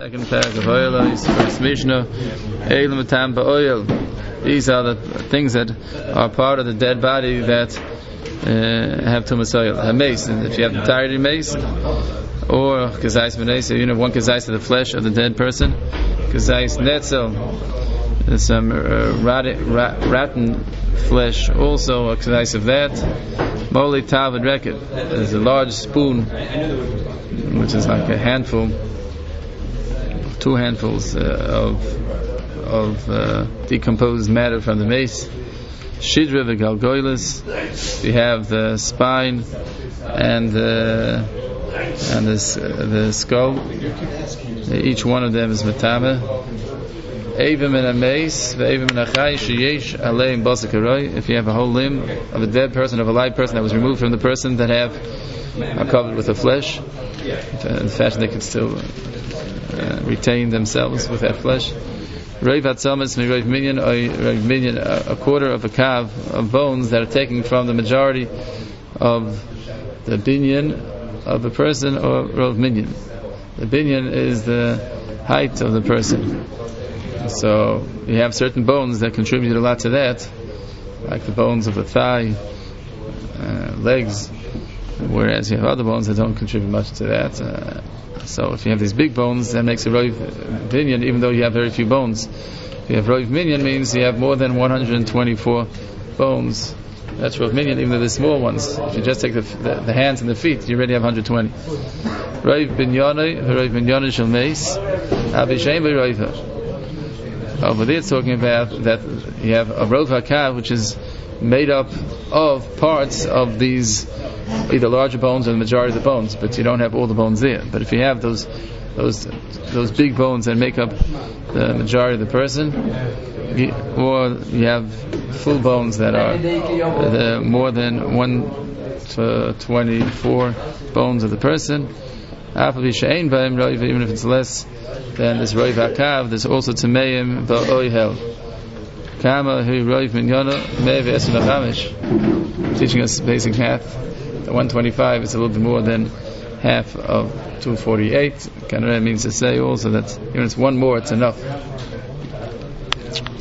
Second parak of oil, first Mishnah, Eilim Tam Ba'oil. These are the things that are part of the dead body that have tumas oil. A mace, and if you have the entirety mace, or kazais v'neisa, you know, one kazais of the flesh of the dead person, kazais netzel, there's some rotten flesh, also a kazais of that. Moli tav and reket, there's a large spoon, which is like a handful. 2 handfuls of decomposed matter from the mace. Shidra v'galgoilis. We have the spine and the skull. Each one of them is metame. Evim in a mace, ve'evim in a chay sheyesh aleim basakaroi. If you have a whole limb of a dead person, of a live person that was removed from the person, that are covered with the flesh, in the fashion they could still retain themselves with that flesh. Reiv hatzamas mi reiv minyan, a quarter of a kav of bones that are taken from the majority of the binyan of a person, or reiv minyan. The binyan is the height of the person. So you have certain bones that contribute a lot to that, like the bones of the thigh, legs, whereas you have other bones that don't contribute much to that. So if you have these big bones, that makes a roiv minyan, even though you have very few bones. If you have roiv minyan, means you have more than 124 bones. That's roiv minyan, even though they're small ones. If you just take the hands and the feet, you already have 120. Roiv minyanai shel meis, abishem v'roiva. Over there it's talking about that you have a rov hakav, which is made up of parts of these either larger bones or the majority of the bones, but you don't have all the bones there. But if you have those big bones that make up the majority of the person, or you have full bones that are more than 124 bones of the person, even if it's less than this roiv hakav, there's also tameim ba'oihel. Kama hu roiv minyana me'ev esun achamish, teaching us basic math. 125 is a little bit more than half of 248. Kind of means to say also that even if it's one more, it's enough.